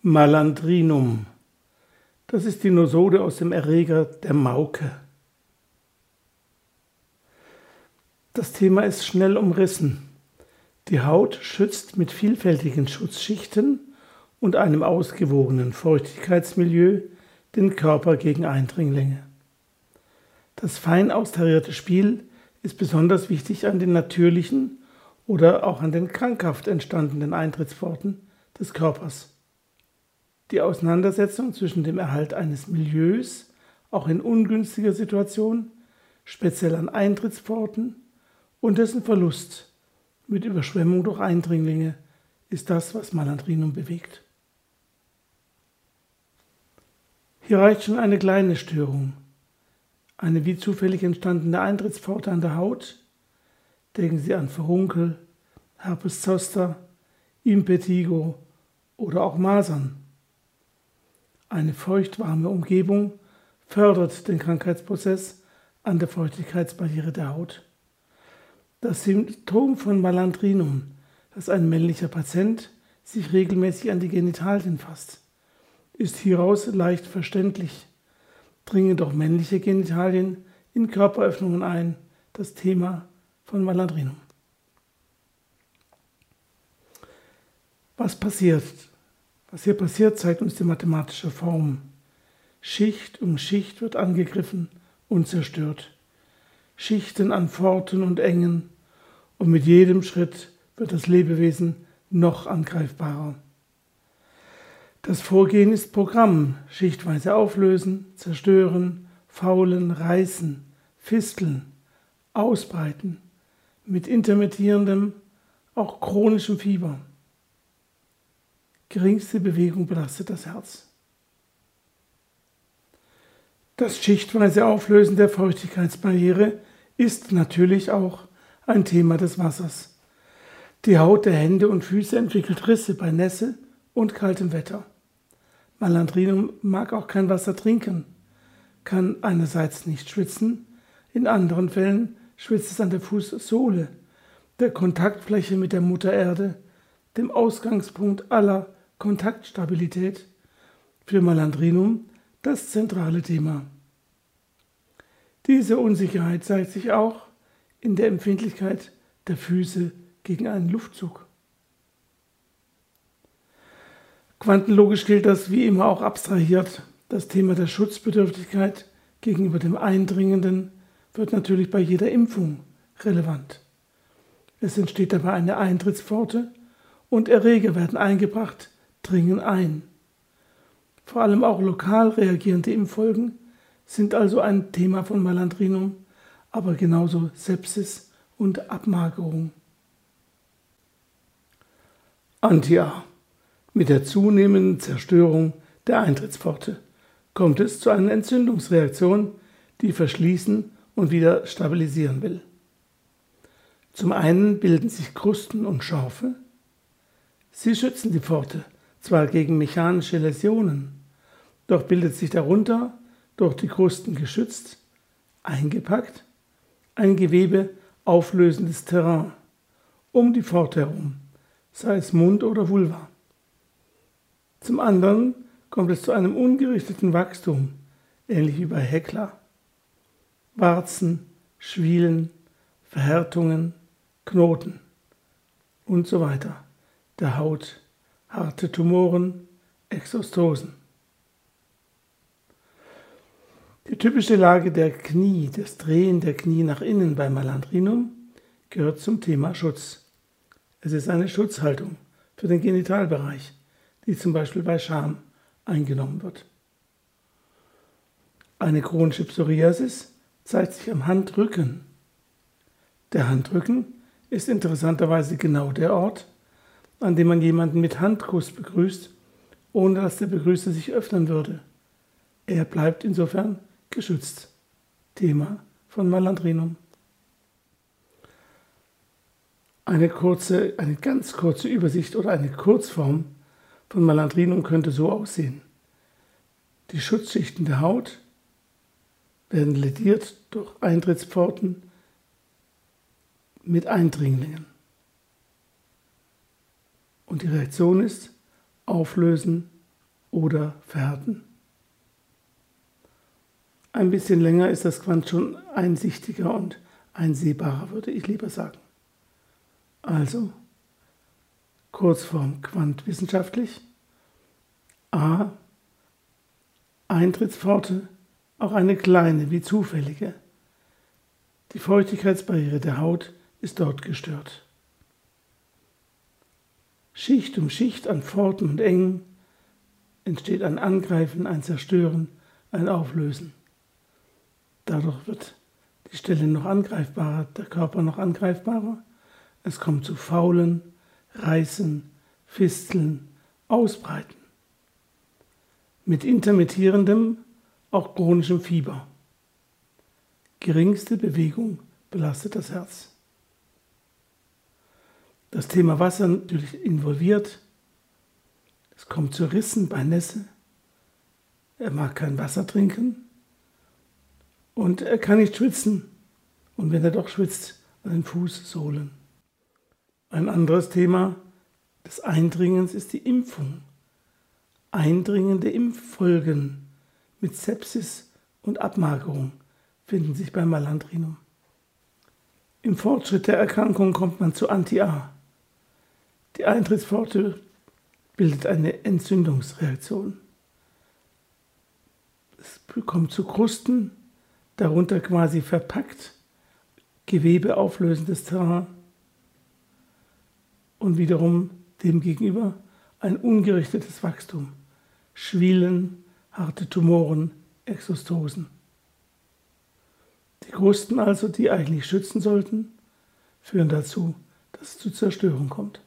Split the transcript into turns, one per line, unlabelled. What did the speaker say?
Malandrinum. Das ist die Nosode aus dem Erreger der Mauke. Das Thema ist schnell umrissen. Die Haut schützt mit vielfältigen Schutzschichten und einem ausgewogenen Feuchtigkeitsmilieu den Körper gegen Eindringlinge. Das fein austarierte Spiel ist besonders wichtig an den natürlichen oder auch an den krankhaft entstandenen Eintrittspforten des Körpers. Die Auseinandersetzung zwischen dem Erhalt eines Milieus, auch in ungünstiger Situation, speziell an Eintrittspforten, und dessen Verlust mit Überschwemmung durch Eindringlinge ist das, was Malandrinum bewegt. Hier reicht schon eine kleine Störung, eine wie zufällig entstandene Eintrittspforte an der Haut. Denken Sie an Furunkel, Herpes zoster, Impetigo oder auch Masern. Eine feuchtwarme Umgebung fördert den Krankheitsprozess an der Feuchtigkeitsbarriere der Haut. Das Symptom von Malandrinum, dass ein männlicher Patient sich regelmäßig an die Genitalien fasst, ist hieraus leicht verständlich. Dringen doch männliche Genitalien in Körperöffnungen ein, das Thema von Malandrinum. Was hier passiert, zeigt uns die mathematische Form. Schicht um Schicht wird angegriffen und zerstört. Schichten an Pforten und Engen, und mit jedem Schritt wird das Lebewesen noch angreifbarer. Das Vorgehen ist Programm: schichtweise auflösen, zerstören, faulen, reißen, fisteln, ausbreiten, mit intermittierendem, auch chronischem Fieber. Geringste Bewegung belastet das Herz. Das schichtweise Auflösen der Feuchtigkeitsbarriere ist natürlich auch ein Thema des Wassers. Die Haut der Hände und Füße entwickelt Risse bei Nässe und kaltem Wetter. Malandrinum mag auch kein Wasser trinken, kann einerseits nicht schwitzen, in anderen Fällen schwitzt es an der Fußsohle, der Kontaktfläche mit der Mutter Erde, dem Ausgangspunkt aller Kontaktstabilität. Für Malandrinum das zentrale Thema. Diese Unsicherheit zeigt sich auch in der Empfindlichkeit der Füße gegen einen Luftzug. Quantenlogisch gilt das wie immer auch abstrahiert. Das Thema der Schutzbedürftigkeit gegenüber dem Eindringenden wird natürlich bei jeder Impfung relevant. Es entsteht dabei eine Eintrittspforte und Erreger werden eingebracht, dringen ein. Vor allem auch lokal reagierende Impffolgen sind also ein Thema von Malandrinum, aber genauso Sepsis und Abmagerung. Anti-A. Mit der zunehmenden Zerstörung der Eintrittspforte kommt es zu einer Entzündungsreaktion, die verschließen und wieder stabilisieren will. Zum einen bilden sich Krusten und Schorfe. Sie schützen die Pforte zwar gegen mechanische Läsionen, doch bildet sich darunter, durch die Krusten geschützt, eingepackt, ein Gewebe auflösendes Terrain um die Pforte herum, sei es Mund oder Vulva. Zum anderen kommt es zu einem ungerichteten Wachstum, ähnlich wie bei Hekla. Warzen, Schwielen, Verhärtungen, Knoten und so weiter. Der Haut, harte Tumoren, Exostosen. Die typische Lage der Knie, das Drehen der Knie nach innen bei Malandrinum, gehört zum Thema Schutz. Es ist eine Schutzhaltung für den Genitalbereich, die zum Beispiel bei Scham eingenommen wird. Eine chronische Psoriasis zeigt sich am Handrücken. Der Handrücken ist interessanterweise genau der Ort, an dem man jemanden mit Handkuss begrüßt, ohne dass der Begrüßer sich öffnen würde. Er bleibt insofern geschützt. Thema von Malandrinum. Eine ganz kurze Übersicht oder eine Kurzform von Malandrinum könnte so aussehen. Die Schutzschichten der Haut werden lädiert durch Eintrittspforten mit Eindringlingen. Und die Reaktion ist Auflösen, oder verhärten. Ein bisschen länger ist das Quant schon einsichtiger und einsehbarer, würde ich lieber sagen. Also, Kurzform Quant wissenschaftlich. A. Eintrittspforte, auch eine kleine wie zufällige. Die Feuchtigkeitsbarriere der Haut ist dort gestört. Schicht um Schicht an Pforten und Engen entsteht ein Angreifen, ein Zerstören, ein Auflösen. Dadurch wird die Stelle noch angreifbarer, der Körper noch angreifbarer. Es kommt zu Faulen, Reißen, Fisteln, Ausbreiten. Mit intermittierendem, auch chronischem Fieber. Geringste Bewegung belastet das Herz. Das Thema Wasser natürlich involviert. Es kommt zu Rissen bei Nässe. Er mag kein Wasser trinken. Und er kann nicht schwitzen. Und wenn er doch schwitzt, an den Fußsohlen. Ein anderes Thema des Eindringens ist die Impfung. Eindringende Impffolgen mit Sepsis und Abmagerung finden sich beim Malandrinum. Im Fortschritt der Erkrankung kommt man zu Anti-A. Die Eintrittspforte bildet eine Entzündungsreaktion. Es kommt zu Krusten, darunter quasi verpackt, gewebeauflösendes Terrain und wiederum demgegenüber ein ungerichtetes Wachstum, Schwielen, harte Tumoren, Exostosen. Die Krusten also, die eigentlich schützen sollten, führen dazu, dass es zu Zerstörung kommt.